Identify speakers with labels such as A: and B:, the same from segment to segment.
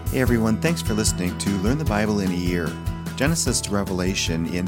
A: Hey everyone, thanks for listening to Learn the Bible in a Year, Genesis to Revelation in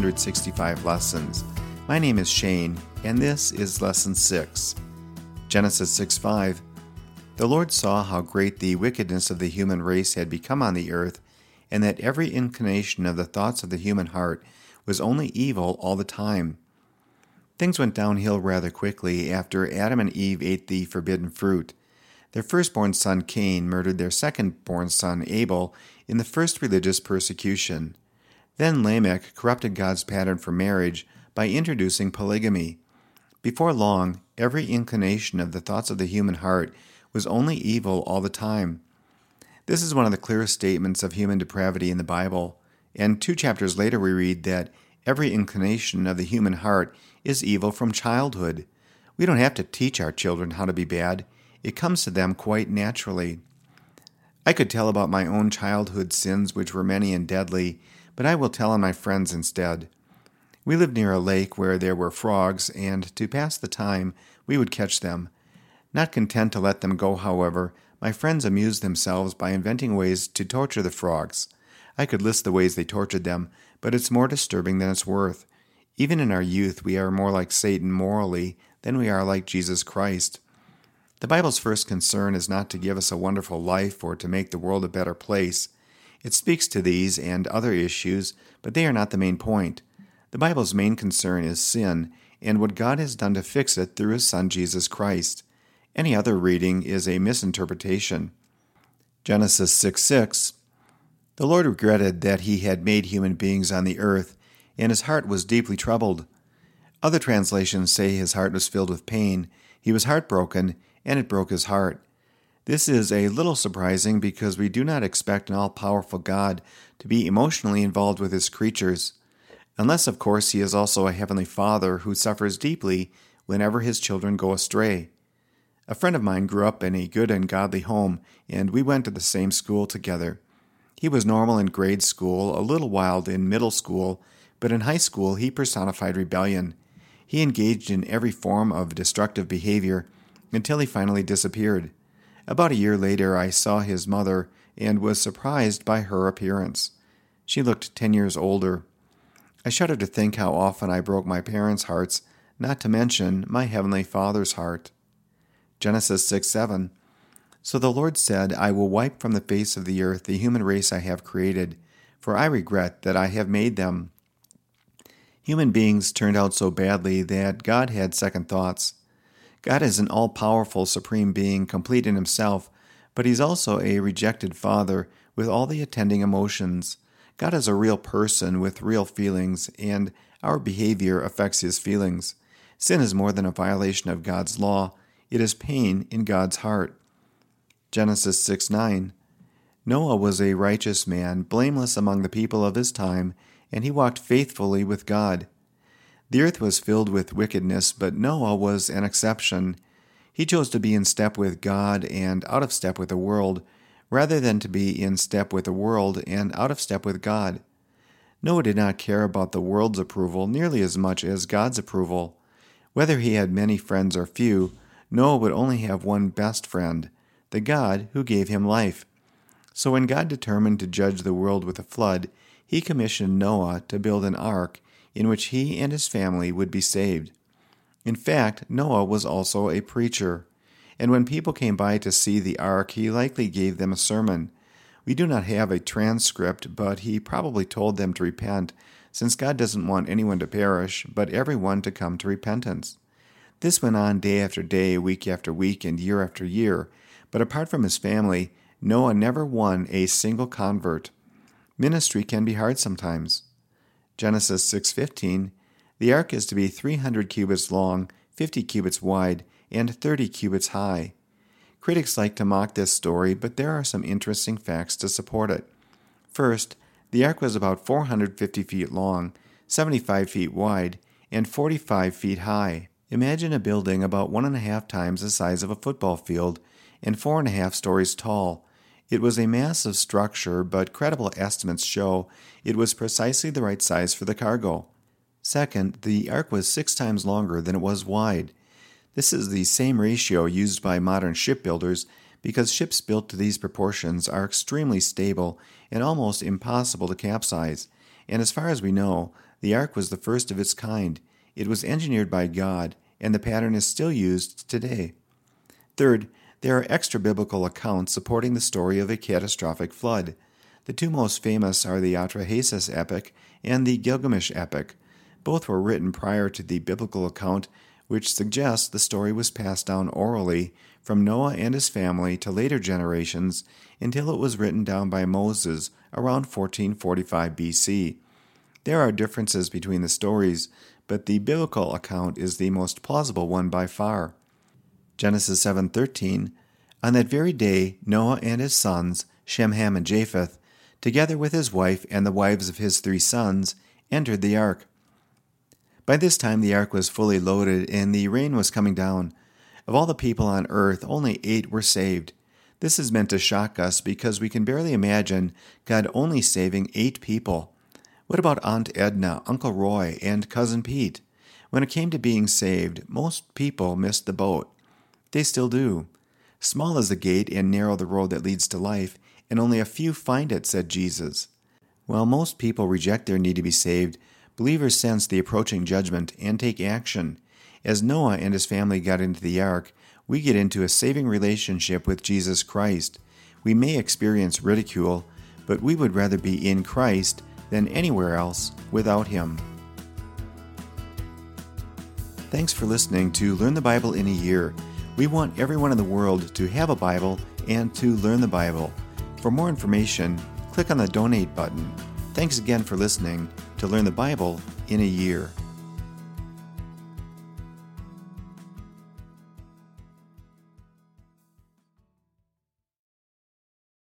A: 365 lessons. My name is Shane, and this is Lesson 6. Genesis 6:5. The Lord saw how great the wickedness of the human race had become on the earth, and that every inclination of the thoughts of the human heart was only evil all the time. Things went downhill rather quickly after Adam and Eve ate the forbidden fruit. Their firstborn son Cain murdered their second-born son Abel in the first religious persecution. Then Lamech corrupted God's pattern for marriage by introducing polygamy. Before long, every inclination of the thoughts of the human heart was only evil all the time. This is one of the clearest statements of human depravity in the Bible, and 2 chapters later we read that every inclination of the human heart is evil from childhood. We don't have to teach our children how to be bad. It comes to them quite naturally. I could tell about my own childhood sins, which were many and deadly, but I will tell on my friends instead. We lived near a lake where there were frogs, and to pass the time, we would catch them. Not content to let them go, however, my friends amused themselves by inventing ways to torture the frogs. I could list the ways they tortured them, but it's more disturbing than it's worth. Even in our youth, we are more like Satan morally than we are like Jesus Christ. The Bible's first concern is not to give us a wonderful life or to make the world a better place. It speaks to these and other issues, but they are not the main point. The Bible's main concern is sin and what God has done to fix it through His Son Jesus Christ. Any other reading is a misinterpretation. Genesis 6:6. The Lord regretted that He had made human beings on the earth, and His heart was deeply troubled. Other translations say His heart was filled with pain. He was heartbroken, and it broke His heart. This is a little surprising because we do not expect an all-powerful God to be emotionally involved with His creatures, unless, of course, He is also a Heavenly Father who suffers deeply whenever His children go astray. A friend of mine grew up in a good and godly home, and we went to the same school together. He was normal in grade school, a little wild in middle school, but in high school he personified rebellion. He engaged in every form of destructive behavior until he finally disappeared. About a year later, I saw his mother and was surprised by her appearance. She looked 10 years older. I shudder to think how often I broke my parents' hearts, not to mention my Heavenly Father's heart. Genesis 6:7. So the Lord said, I will wipe from the face of the earth the human race I have created, for I regret that I have made them. Human beings turned out so badly that God had second thoughts. God is an all-powerful supreme being, complete in Himself, but He's also a rejected Father with all the attending emotions. God is a real person with real feelings, and our behavior affects His feelings. Sin is more than a violation of God's law. It is pain in God's heart. Genesis 6:9. Noah was a righteous man, blameless among the people of his time, and he walked faithfully with God. The earth was filled with wickedness, but Noah was an exception. He chose to be in step with God and out of step with the world, rather than to be in step with the world and out of step with God. Noah did not care about the world's approval nearly as much as God's approval. Whether he had many friends or few, Noah would only have one best friend, the God who gave him life. So when God determined to judge the world with a flood, He commissioned Noah to build an ark in which he and his family would be saved. In fact, Noah was also a preacher, and when people came by to see the ark, he likely gave them a sermon. We do not have a transcript, but he probably told them to repent, since God doesn't want anyone to perish, but everyone to come to repentance. This went on day after day, week after week, and year after year, but apart from his family, Noah never won a single convert. Ministry can be hard sometimes. Genesis 6:15. The ark is to be 300 cubits long, 50 cubits wide, and 30 cubits high. Critics like to mock this story, but there are some interesting facts to support it. First, the ark was about 450 feet long, 75 feet wide, and 45 feet high. Imagine a building about 1.5 times the size of a football field and 4.5 stories tall. It was a massive structure, but credible estimates show it was precisely the right size for the cargo. Second, the ark was 6 times longer than it was wide. This is the same ratio used by modern shipbuilders because ships built to these proportions are extremely stable and almost impossible to capsize. And as far as we know, the ark was the first of its kind. It was engineered by God, and the pattern is still used today. Third, there are extra-biblical accounts supporting the story of a catastrophic flood. The two most famous are the Atrahasis epic and the Gilgamesh epic. Both were written prior to the biblical account, which suggests the story was passed down orally from Noah and his family to later generations until it was written down by Moses around 1445 BC. There are differences between the stories, but the biblical account is the most plausible one by far. Genesis 7:13, on that very day Noah and his sons, Shem, Ham, and Japheth, together with his wife and the wives of his 3 sons, entered the ark. By this time the ark was fully loaded and the rain was coming down. Of all the people on earth, only 8 were saved. This is meant to shock us because we can barely imagine God only saving 8 people. What about Aunt Edna, Uncle Roy, and Cousin Pete? When it came to being saved, most people missed the boat. They still do. Small is the gate and narrow the road that leads to life, and only a few find it, said Jesus. While most people reject their need to be saved, believers sense the approaching judgment and take action. As Noah and his family got into the ark, we get into a saving relationship with Jesus Christ. We may experience ridicule, but we would rather be in Christ than anywhere else without Him. Thanks for listening to Learn the Bible in a Year. We want everyone in the world to have a Bible and to learn the Bible. For more information, click on the Donate button. Thanks again for listening to Learn the Bible in a Year.